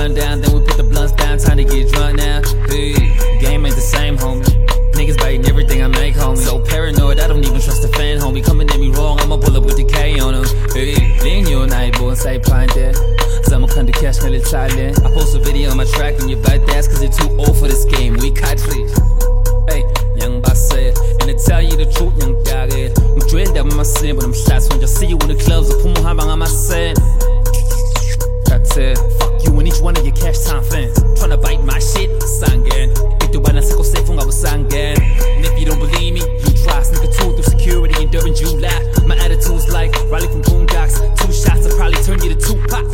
sundown, then we put the blunts down. Time to get drunk now. Hey, game ain't the same, homie. Niggas biting everything I make, homie. So paranoid, I don't even trust the fan, homie. Coming at me wrong, I'ma pull up with the K on him. Hey, then you and I both say pine there. Someone come to catch me, let's try then. I post a video on my track and you bite that's cause you're too old for this game. We catch it. Hey, young boss said, and to tell you the truth, young dog it. I'm dreading that with my sin, but I'm shots when I see you in the clubs. I put my hand on my sin. That's it. Fuck you and each one of your cash time fans. Tryna bite my shit, sangen. Ito ba nasa ko safe nga basangan? And if you don't believe me, you try. Sneak a tool through security in Durban, July. My attitude's like Riley from Boondocks. 2 shots, I'll probably turn you to Tupac.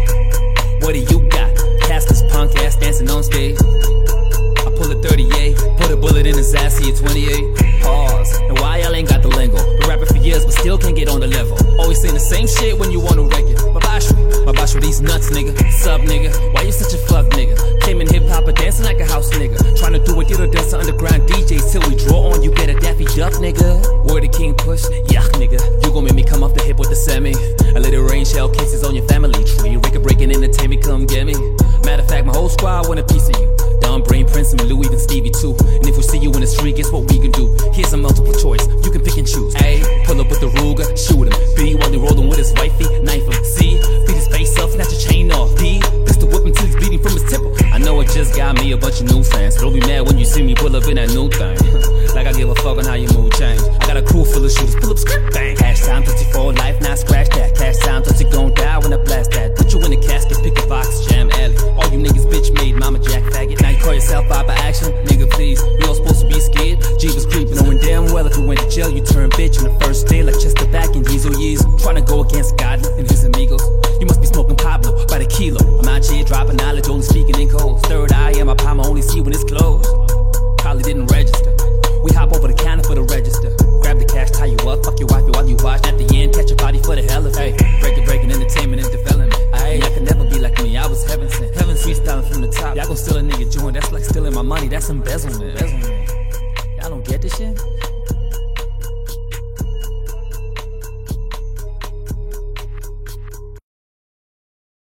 What do you got? Castless punk ass dancing on stage. I pull a 38, put a bullet in his ass, he a 28. Pause. And why y'all ain't got the lingo? Been rapping for years, but still can't get on the level. Always saying the same shit when you want to wreck it. My bash with these nuts, nigga. Sub, nigga. Why you such a fuck, nigga? Came in hip hop, but dancing like a house, nigga. Trying to do what you do, dance to underground DJs till we draw on. You get a Daffy Duck, nigga. Word the king push, yuck, nigga. You gon' make me come off the hip with the semi. A little rain shell cases on your family tree. Record breaking entertainment, come get me. Matter of fact, my whole squad want a piece of you. Don Brain, Prince, and Louis, even Stevie too. And if we see you in the street, guess what we can do? Here's a multiple choice, you can pick and choose. A, pull up with the Ruger, shoot him. B, while he rolling with his wifey, knife him. C, beat his face up, snatch a chain off. D, pistol whip him till he's bleeding from his temple. I know it just got me a bunch of new fans. Don't be mad when you see me pull up in that new thing. Like I give a fuck on how your mood change. I got a crew full of shooters, pull up script, bang. Cash time, 54 life, now scratch that. Cash time, touch it gon' die when I blast that. Put you in a casket, pick a box, jam alley. All you niggas bitch made, mama jack faggot. Now you call yourself out by action, nigga please. We all supposed to be scared, Jeebus creeping. Knowing damn well if you went to jail, you turn bitch on the first day like Chester back in Yeezo Yeez. Trying to go against God and his amigos. You must be smoking Pablo by the kilo. I'm out here dropping knowledge, only speaking in codes. Third eye in my palm, I only see when it's closed. Probably didn't register. We hop over the counter for the register. Grab the cash, tie you up, fuck your wife while you watch. At the end, catch a body for the hell of it. Breaking entertainment and development. Y'all can never be like me, I was heaven sent. Heaven freestyling from the top. Y'all gon' steal a nigga joint, that's like stealing my money, that's embezzlement. Y'all don't get this shit?